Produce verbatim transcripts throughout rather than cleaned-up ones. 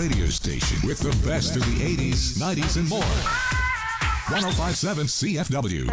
radio station with the best of the eighties, nineties, and more. one oh five point seven C F W.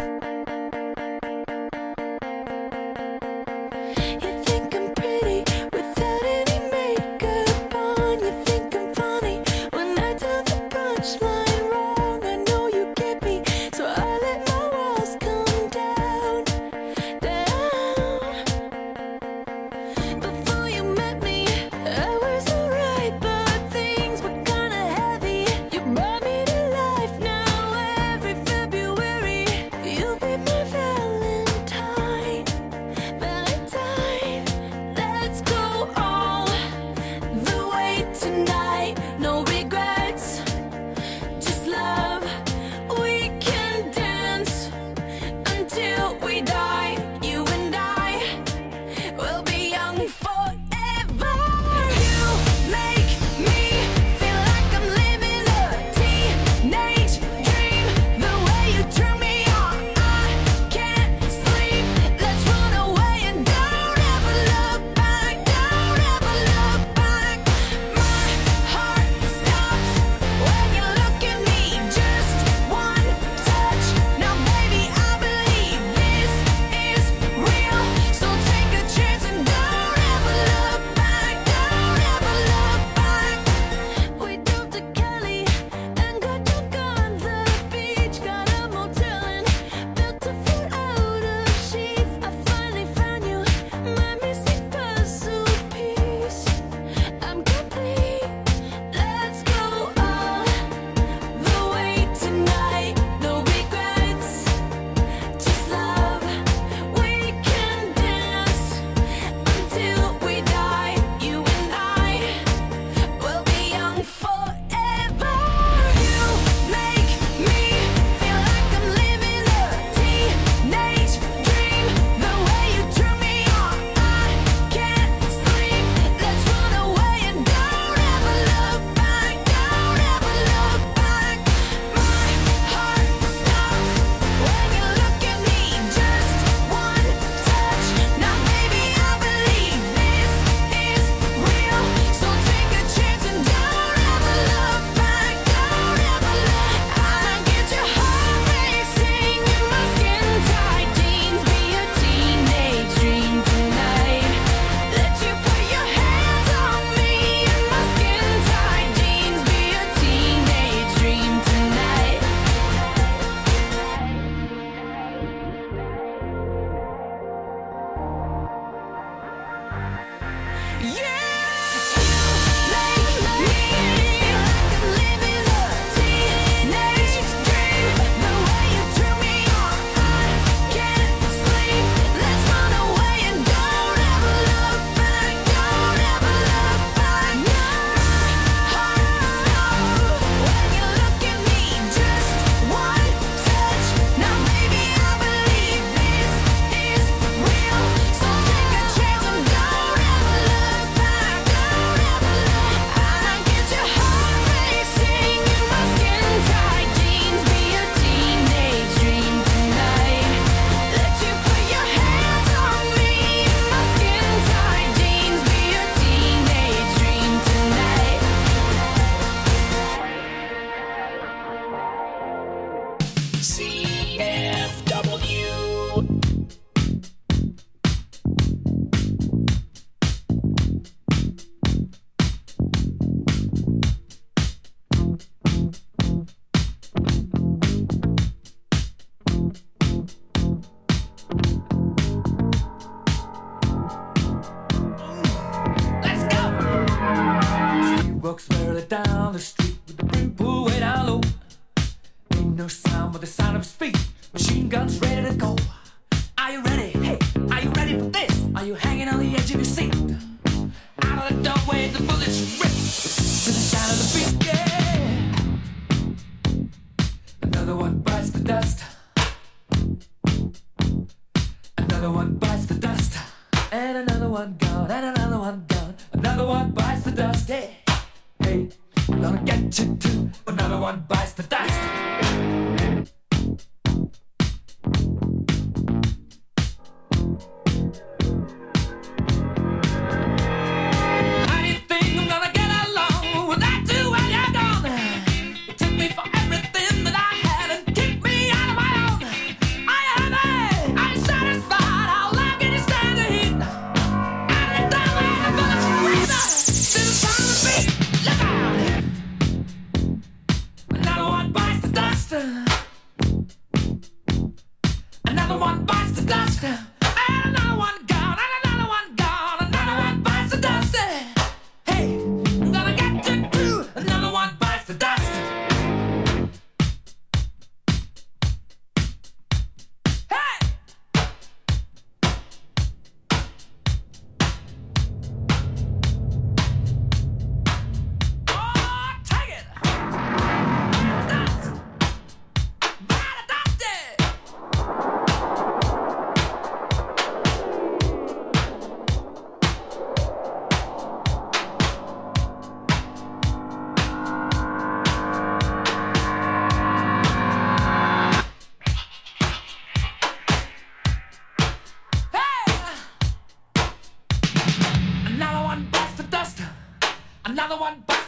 How do you think I'm gonna get along without you?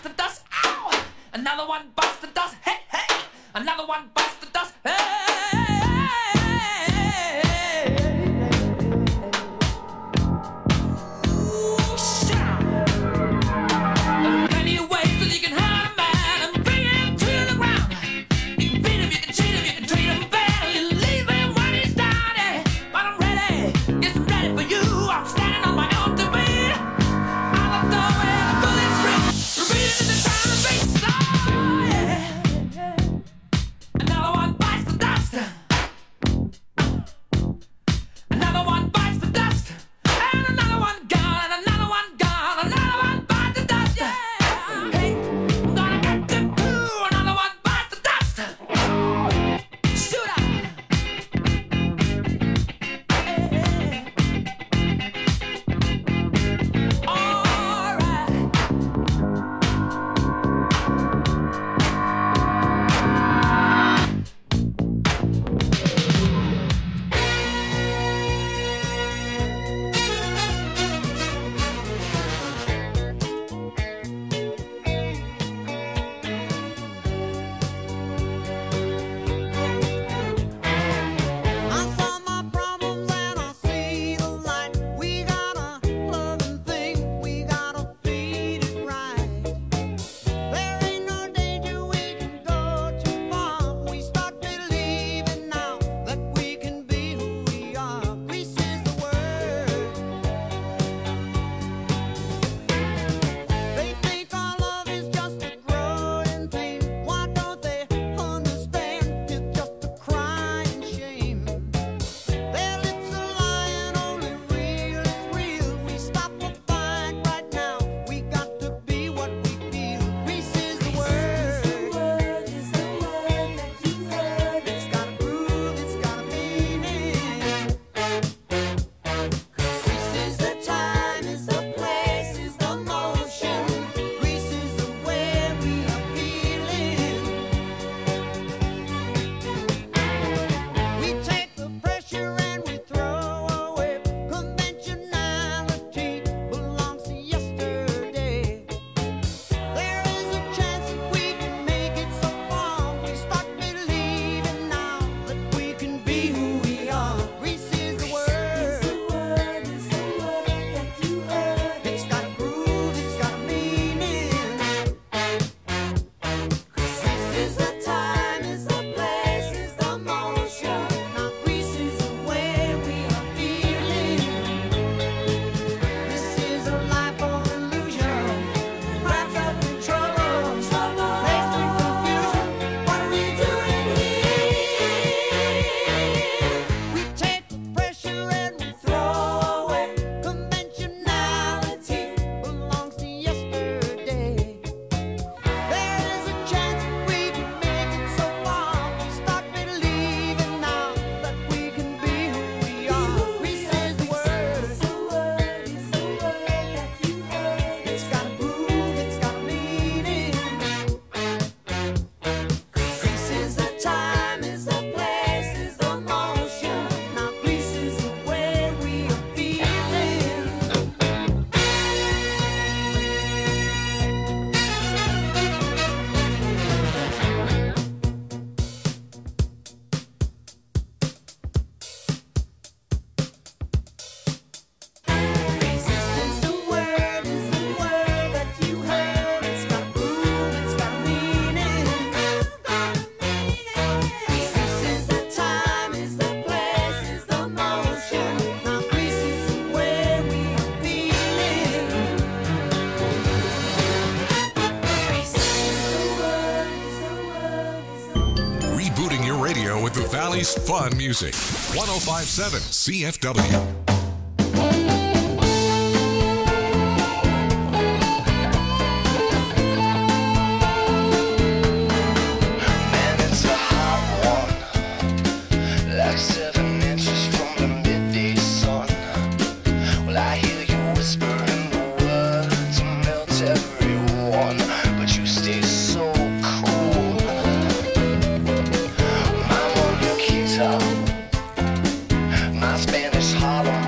bites the dust. Ow! Another one bites the dust. Hey, hey! Another one bites the dust. Hey! With the Valley's fun music. one oh five point seven C F W. My Spanish Harlem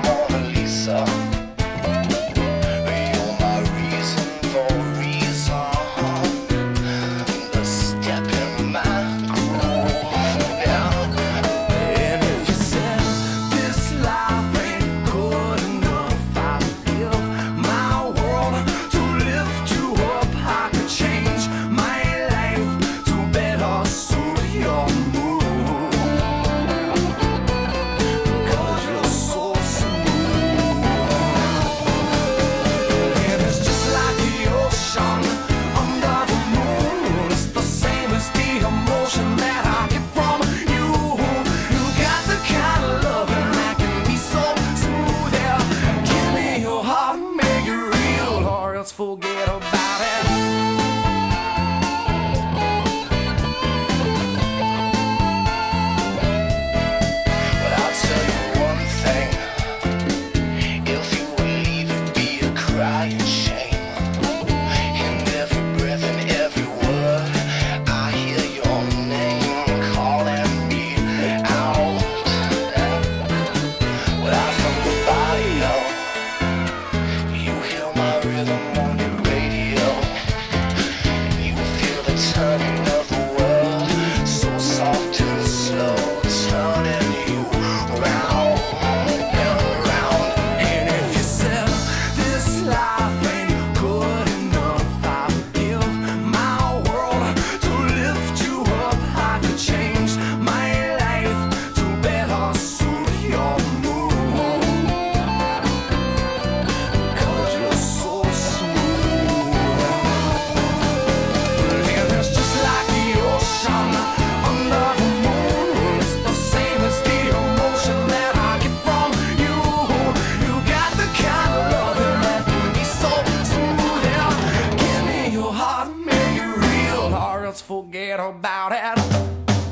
or else forget about it.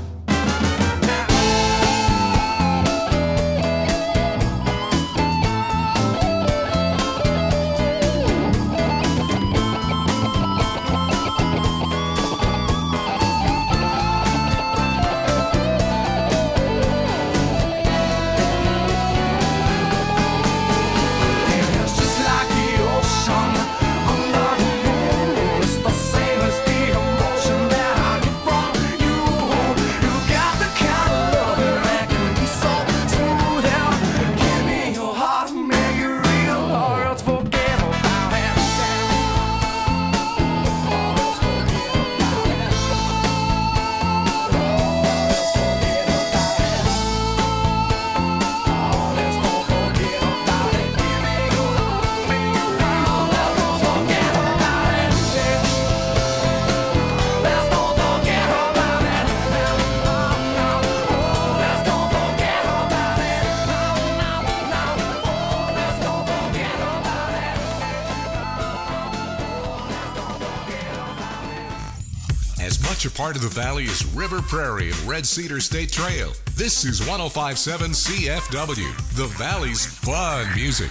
A part of the valley is River Prairie and Red Cedar State Trail. This is one oh five point seven C F W, the valley's fun music.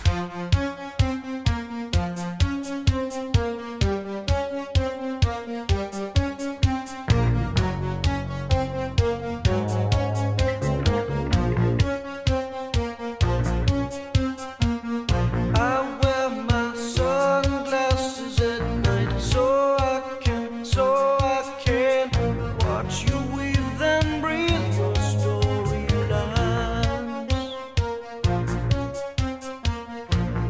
Storyline.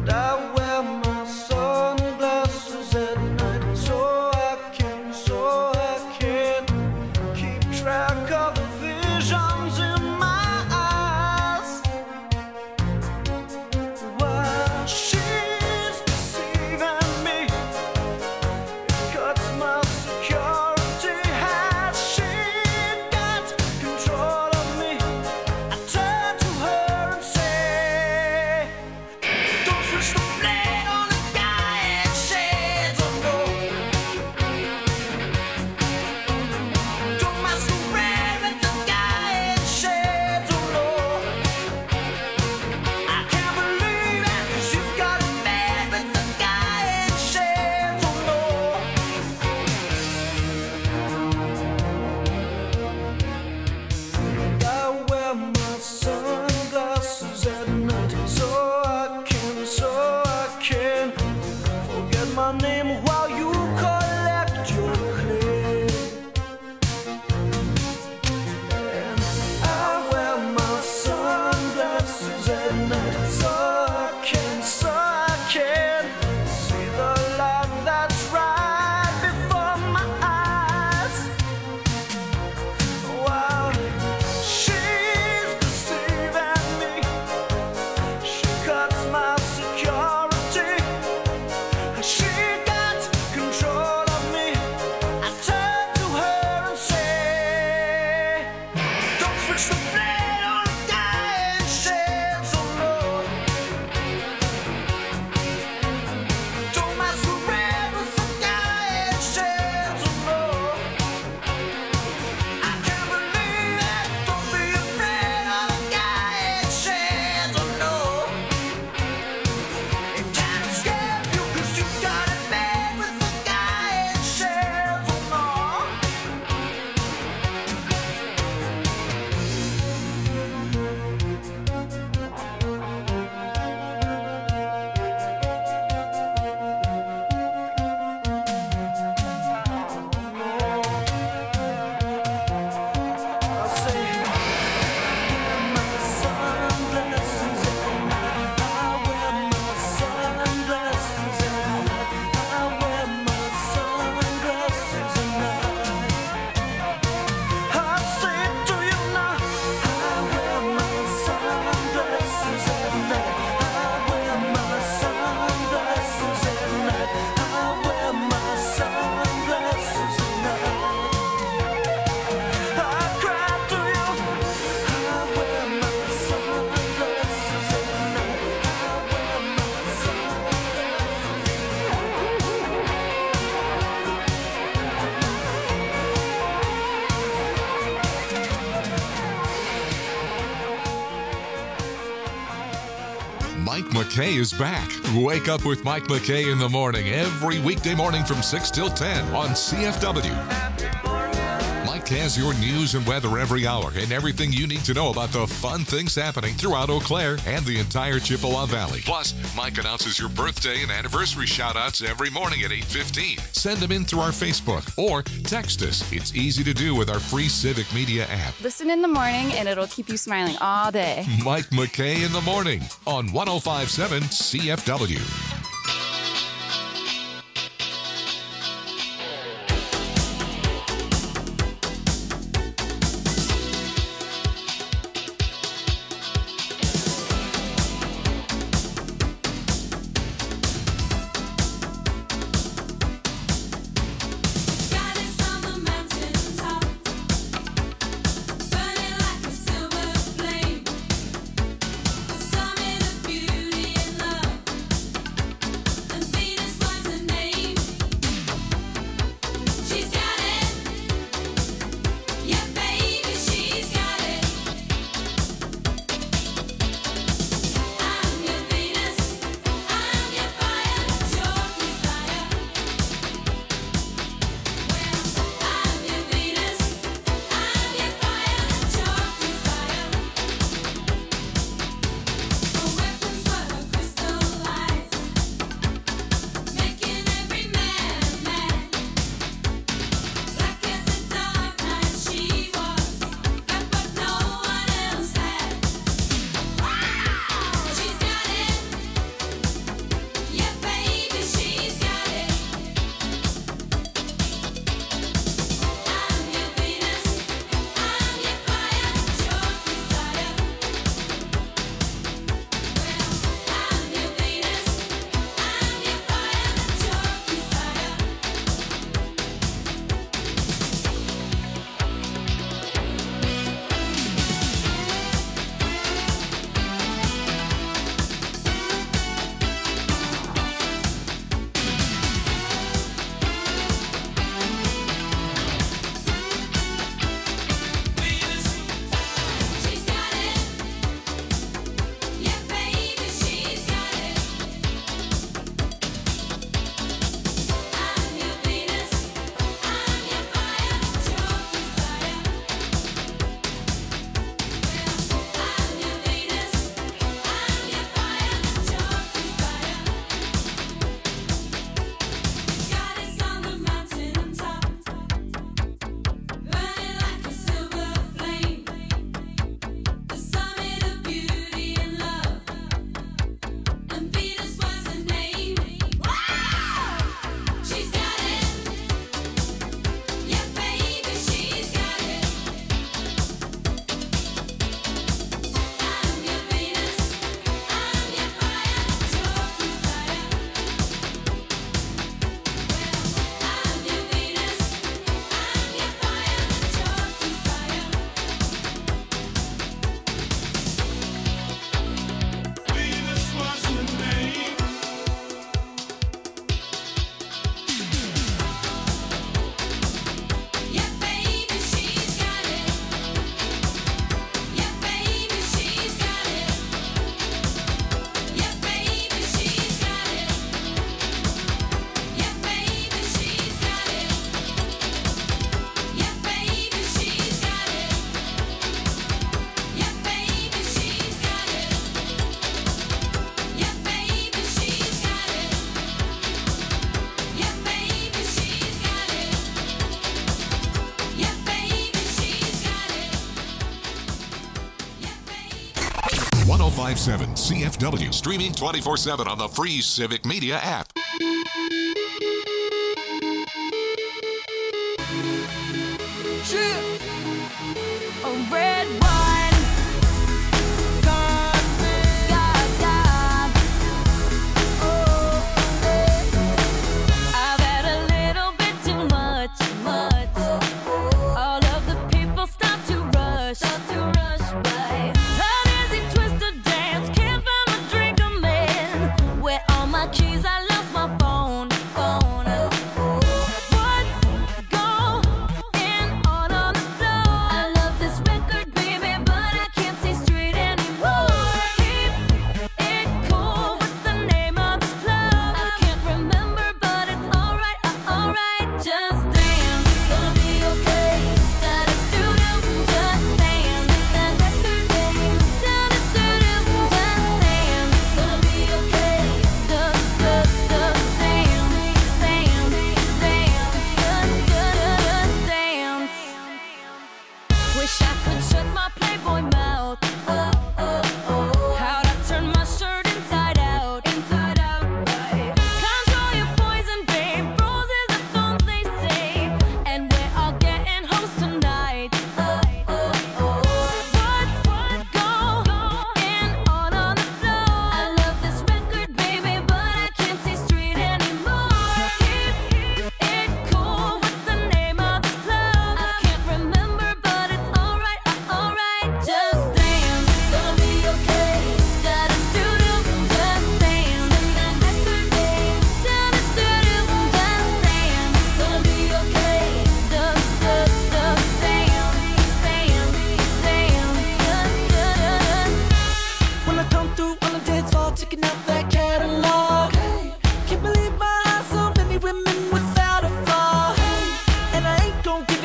McKay is back. Wake up with Mike McKay in the morning every weekday morning from six till ten on C F W. Mike has your news and weather every hour and everything you need to know about the fun things happening throughout Eau Claire and the entire Chippewa Valley. Plus, Mike announces your birthday and anniversary shout-outs every morning at eight fifteen. Send them in through our Facebook or text us. It's easy to do with our free Civic Media app. Listen in the morning and it'll keep you smiling all day. Mike McKay in the morning on one oh five point seven C F W. one oh five point seven C F W, streaming twenty-four seven on the free Civic Media app. A red wine. God, God, God. Oh, I've had a little bit too much, much. All of the people stop to rush, stop to rush by. An easy twist to dance, can't find a drink I'm in. Where all my keys, I lost my phone, phone. What's going on on the floor? I love this record, baby.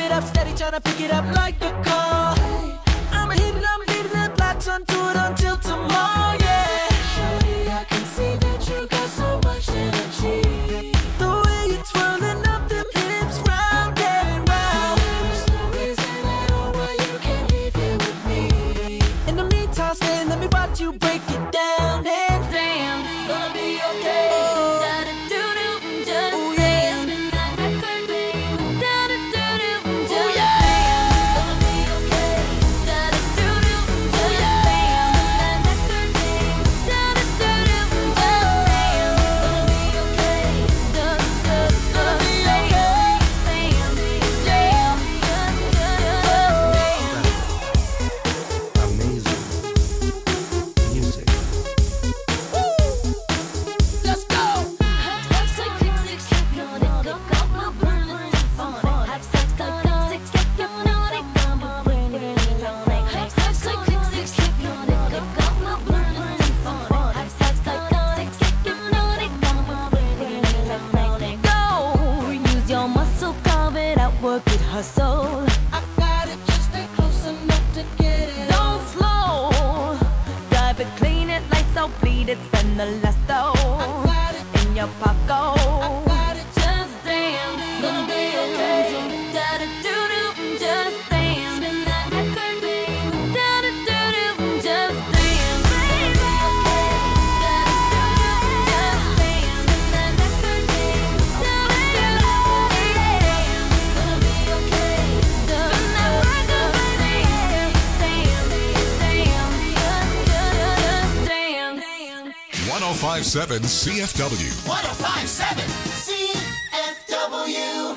it up, steady tryna pick it up like a call. I'ma hit it, I'm leaving it, latch onto it until tomorrow, yeah. Shorty, I can see that you got so much energy. The way you're twirling up them hips round and round. There's no reason at all why you can't leave here with me. In the meantime, stay, let me watch you break it down and Damn, gonna be okay. da-da-doo-doo, just Ooh, yeah. dance. That record, baby, da-da-doo-doo, just Ooh, yeah. dance. Gonna be okay. Da-da-doo-doo, just dance. That record, baby, da-da-doo-doo, just dance. Gonna be okay. Just, just, just dance. Dance, dance, just, just dance. Amazing music. Let's go. Have sex like click, six, hypnotic, go, go, go, burn, symphonic. Have sex like click, six, hypnotic, go, go, burn, electronic. Have sex like click, six, hypnotic, go, go, go, burn, symphonic. Have sex like click, six, hypnotic, go, go, burn, electronic. Go, use your muscle, carve it out, work it, hustle. I got it, just stay close enough to get it. Don't slow, drive it, clean it, lights out, bleed it, spend the last dough got it. in your pocket. got it. Just dance, Gonna be okay. Da-da-doo-doo, just dance. Spin that record, baby. Da-da-doo-doo, just dance, baby. Da-da-doo-doo, just dance. Spin that record, baby. Da-da-doo-doo, Gonna be okay. spin that record, baby. Dance, dance, just, just, just dance. one oh five point seven C F W. one oh five point seven C F W.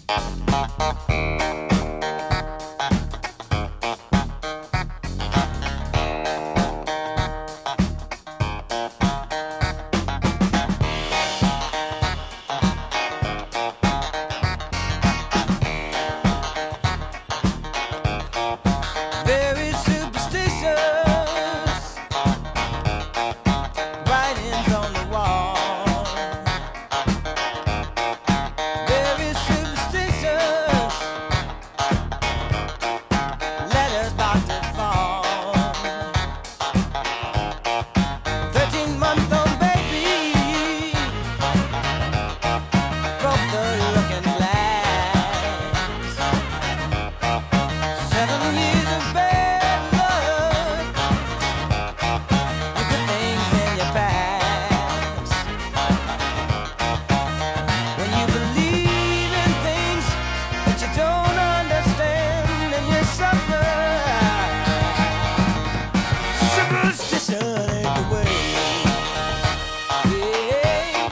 Very superstitious, writings on the wall. Very superstitious, letters about to fall. Thirteen-month-old baby broke the looking glass. Seven years of bad luck, with the things in your past. When you believe in things that you don't understand, and you suffer. Superstition ain't the way. Yeah.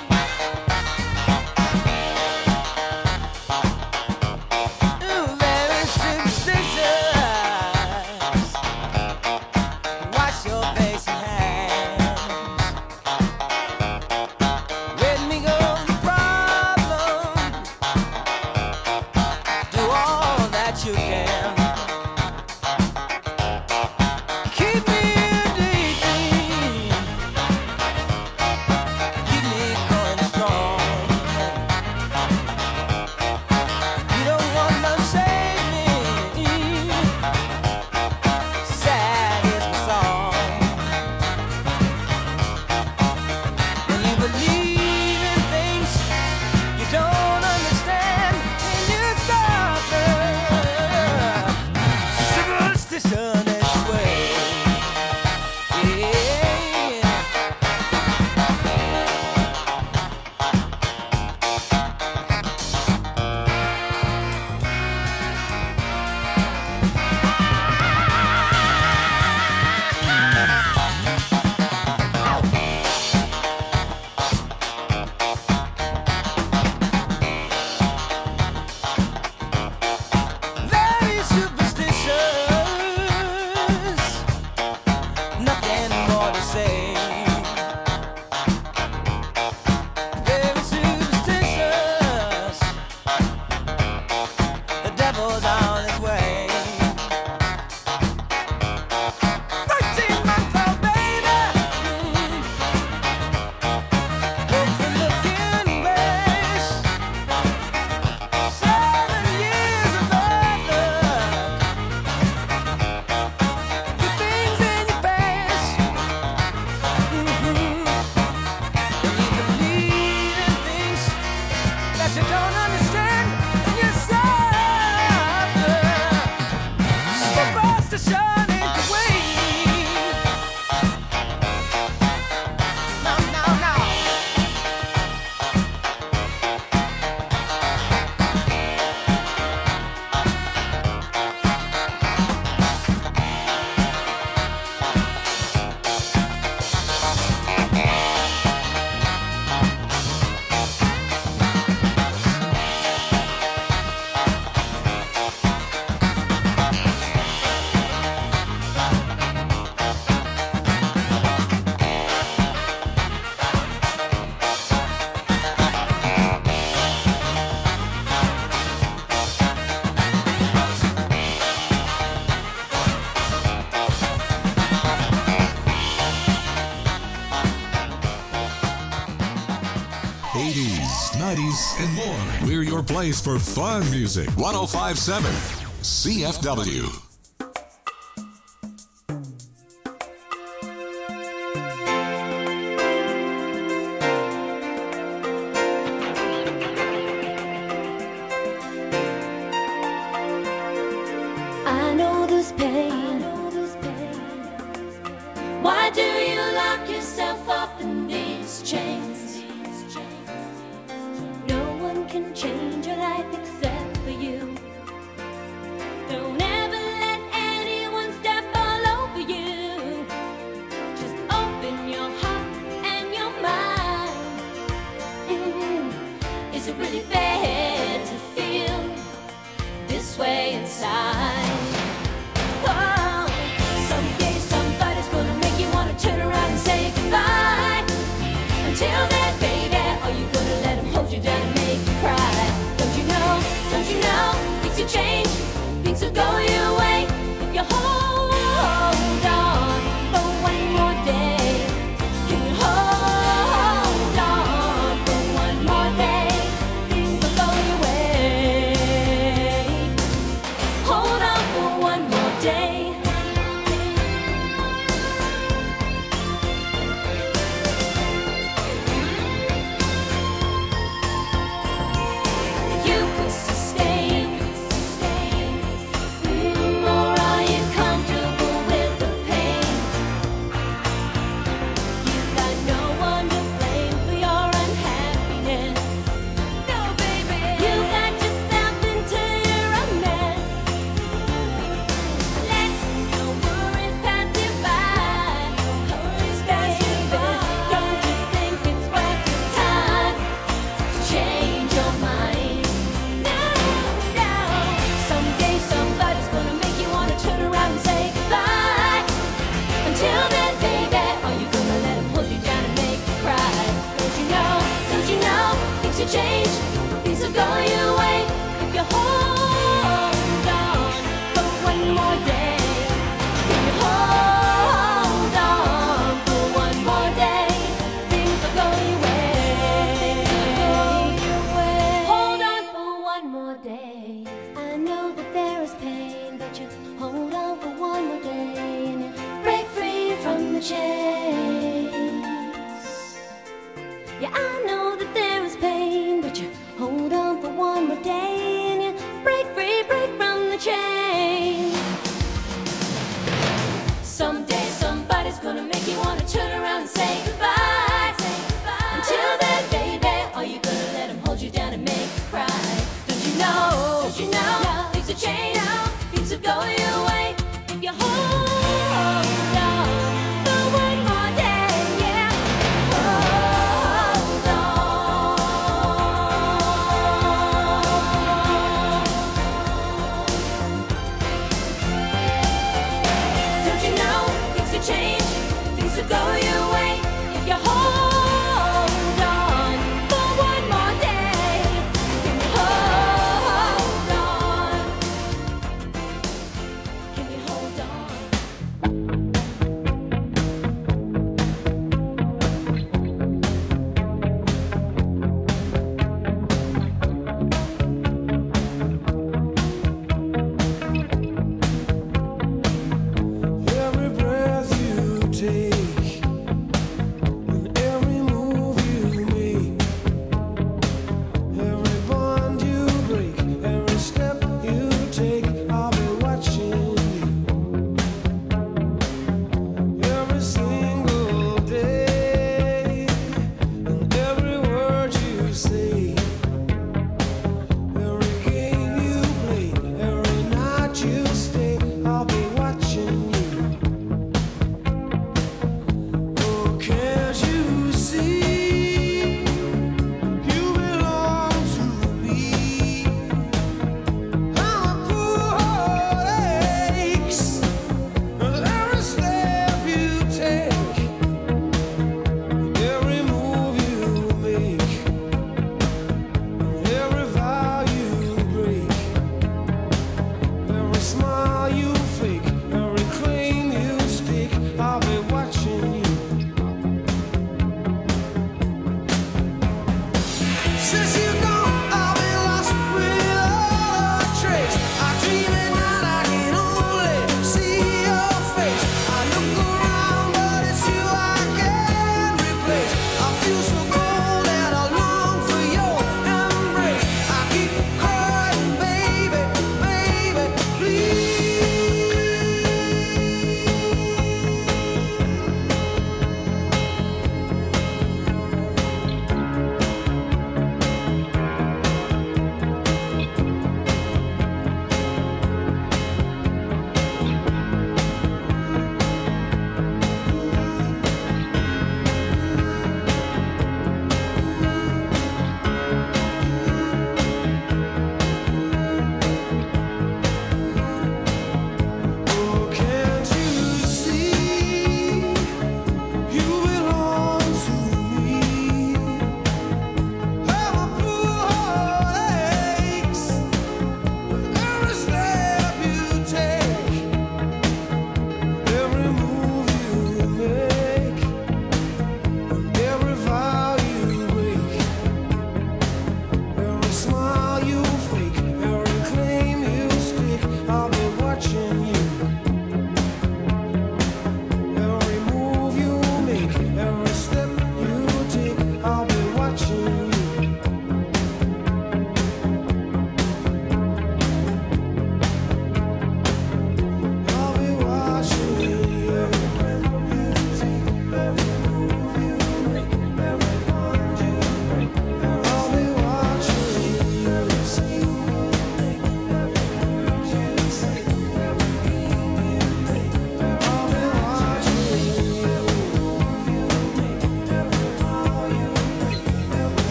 Ooh, very superstitious. Wash your face and hands. Let me go the problem. Do all that you can. Keep me daydream. Keep me going strong. You don't want to save me. Sad is the song. When you believe in things you don't understand, and you suffer. Superstition is the way. Yeah. Very superstitious, nothing more to say. Very superstitious, the devil's on his way. Thirteen-month-old baby, broke the looking glass. Seven years of bad luck, the things in your past. Mhm. When you believe in things that you don't understand, and you suffer. Superstition ain't the way. No, no, no. eighties, nineties, and more. We're your place for fun music. one oh five point seven C F W. I know this pain. Why do you lock yourself up in these chains? No one can change your life except for you. Don't ever let anyone step all over you. Just open your heart and your mind. Mm. Is it really fair to feel down and make you cry. Don't you know, don't you know, things will change, things will go your way if you hold on for one more day. Can you hold on for one more day? Things will go your way. Hold on for one more day. You could sustain, mm, or are you comfortable with the pain? You got no one to blame for your unhappiness. No, baby, you got yourself into your own mess. Let your worries pass you by. Worries pass you by. Don't you think it's worth your time to change your mind? No, no. Someday somebody's gonna make you wanna turn around and say goodbye. Until then, baby, are you gonna let him hold you down and make you cry? Don't you know, don't you know, things will change, things will go your way if you hold on for one more day. If you hold on for one more day, things will go your way. Hold on for one more day. I know that there is pain, but you hold on for one more day and you break free from the chains. Yeah, I know that there is pain, but you hold on for one more day and you break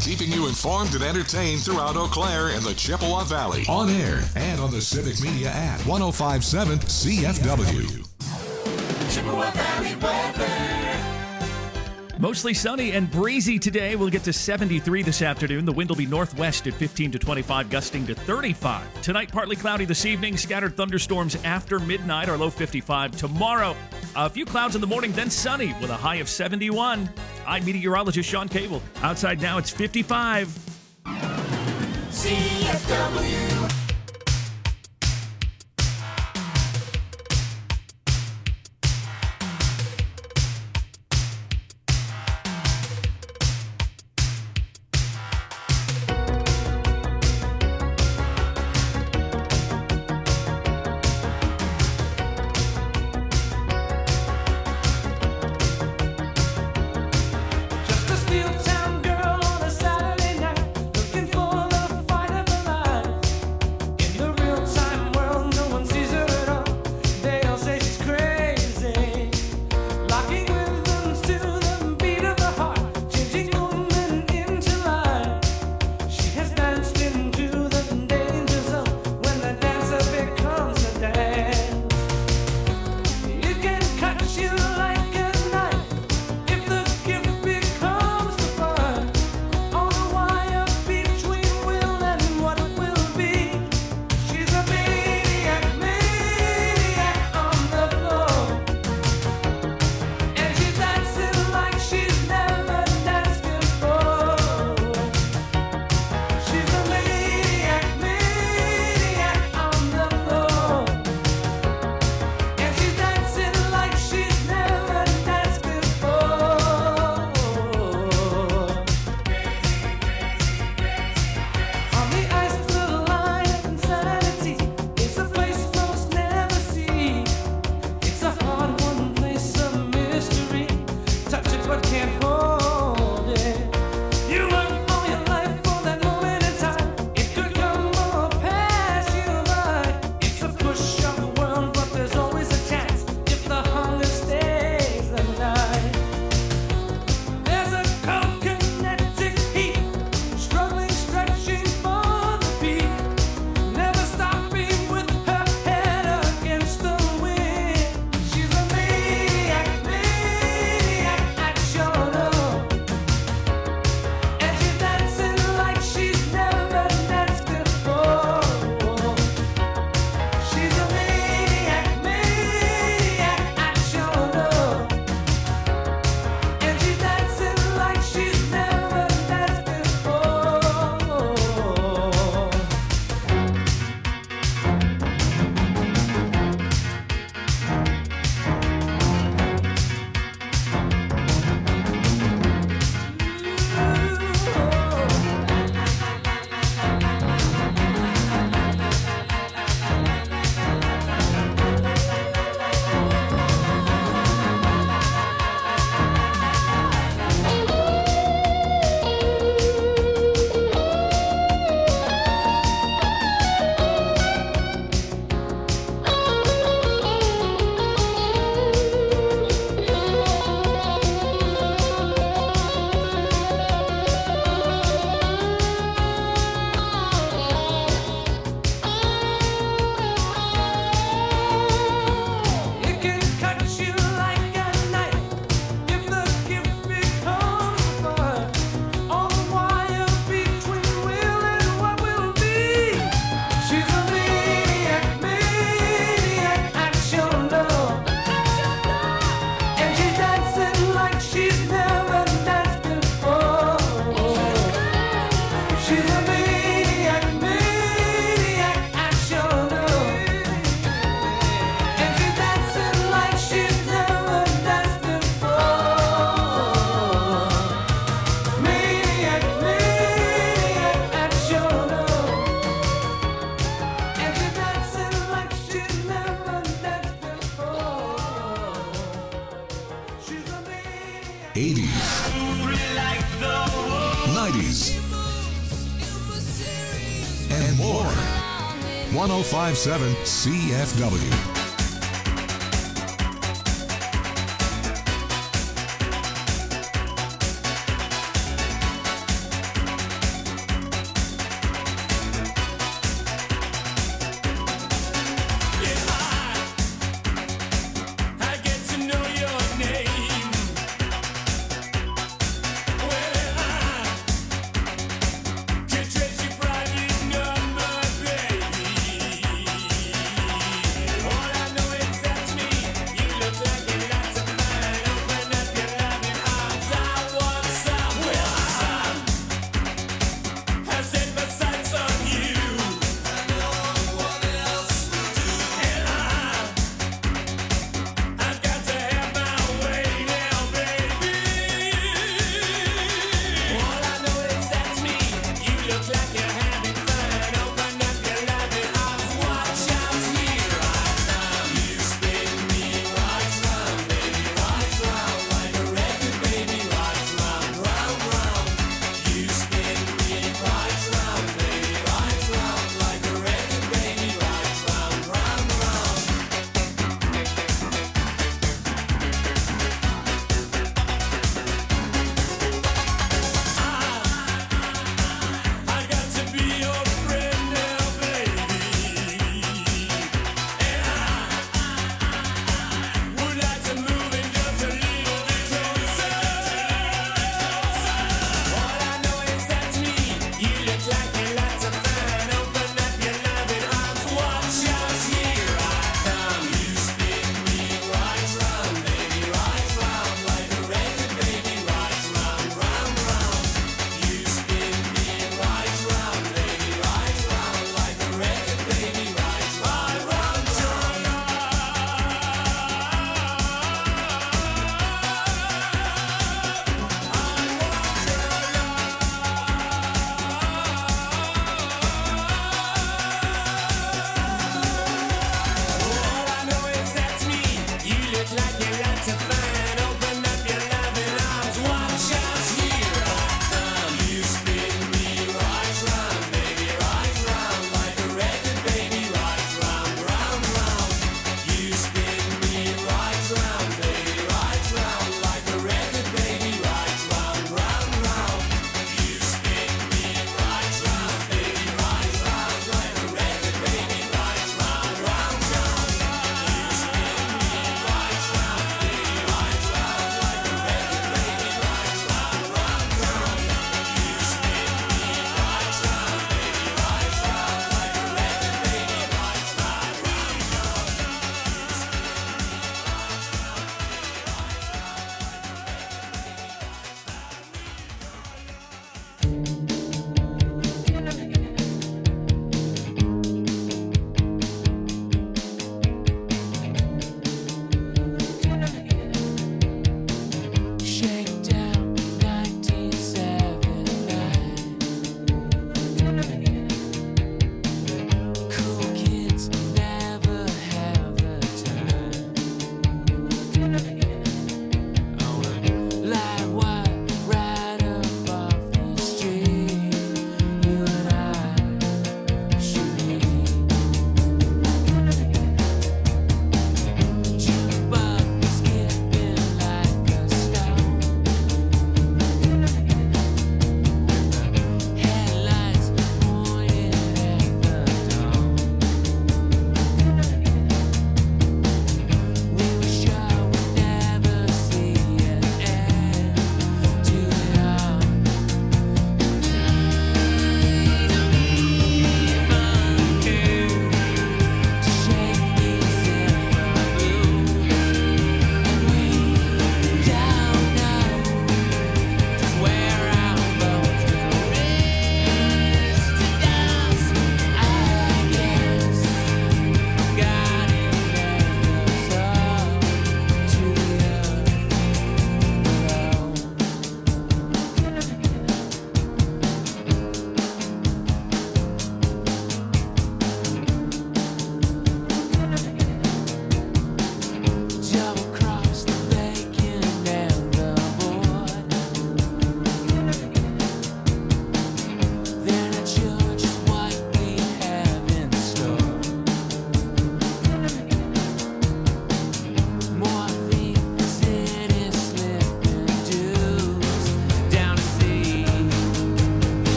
keeping you informed and entertained throughout Eau Claire and the Chippewa Valley. On air and on the Civic Media app. one oh five point seven C F W. Chippewa Valley weather. Mostly sunny and breezy today. We'll get to seventy-three this afternoon. The wind will be northwest at fifteen to twenty-five, gusting to thirty-five. Tonight, partly cloudy this evening. Scattered thunderstorms after midnight. Our low fifty-five. Tomorrow, a few clouds in the morning, then sunny with a high of seventy-one. I'm meteorologist Sean Cable. Outside now, it's fifty-five. C F W. eighties, nineties, and more. one oh five point seven C F W.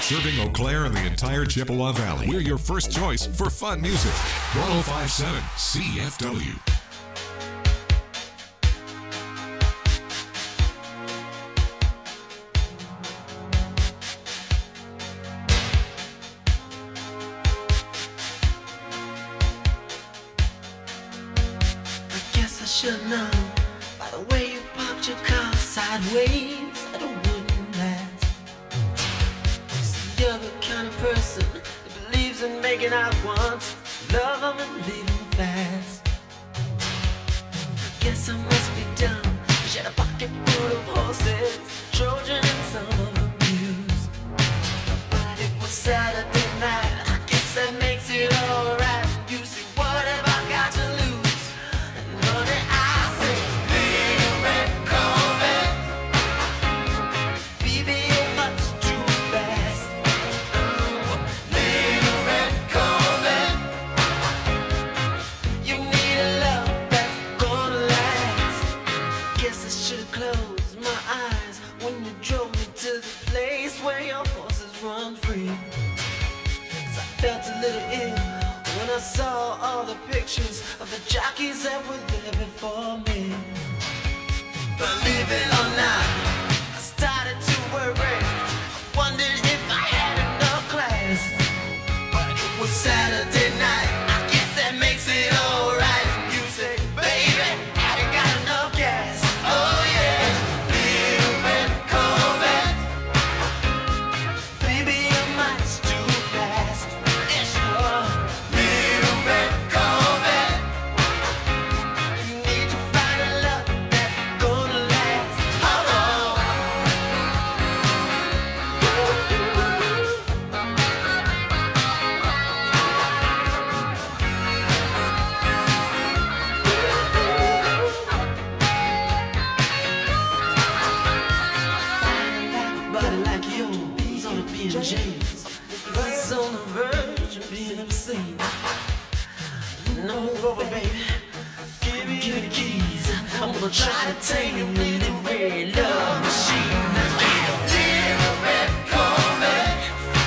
Serving Eau Claire and the entire Chippewa Valley. We're your first choice for fun music. one oh five point seven C F W. Should know by the way you parked your car sideways that it wouldn't last. See, you're the kind of person that believes in making out once, love them and leave them fast. I guess I must be dumb. She had a pocket full of horses, Trojan and some of them used. But it was Saturday night. I guess that makes it alright. You see, what have I got to lose? I saw all the pictures of the jockeys that were there before me. Believe it or not, I started to worry. I wondered if I had enough class. But it was Saturday night. I guess that makes it alright. You say, baby, I ain't got enough gas. Oh yeah, little red Corvette. Baby, you're much too fast. Yeah, sure. James was on the verge of being obscene. No, move over, baby. Give me, give me the keys. I'm gonna try to tame you in the red love machine. Little red Corvette.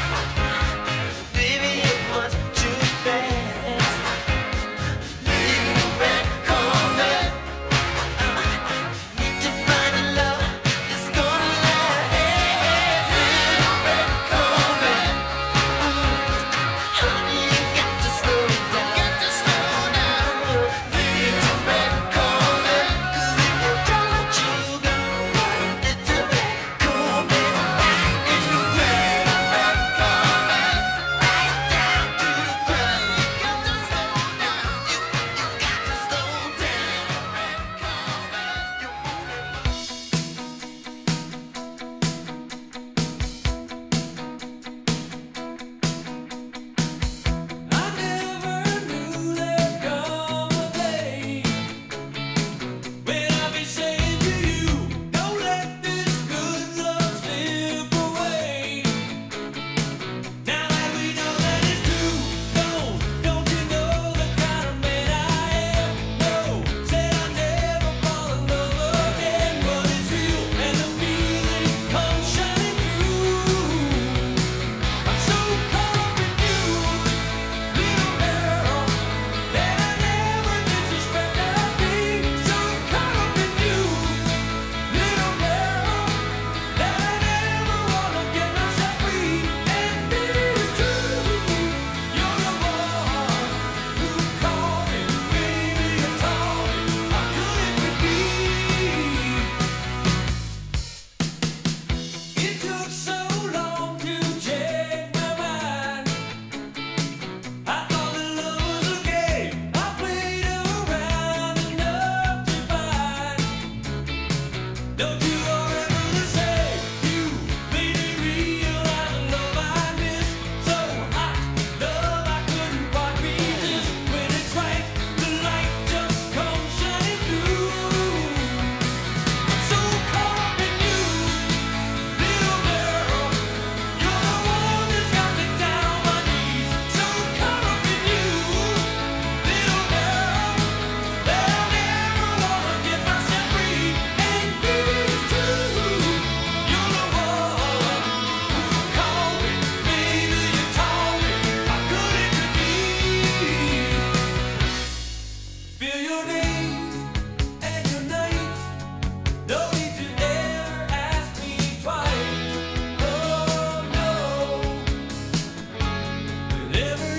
Baby, you're much too fast. Little red Corvette. Need to find a love that's gonna last. Little red Corvette. Honey, you got to slow down. Got to slow down. Little red Corvette. 'Cause if you don't, you go. Never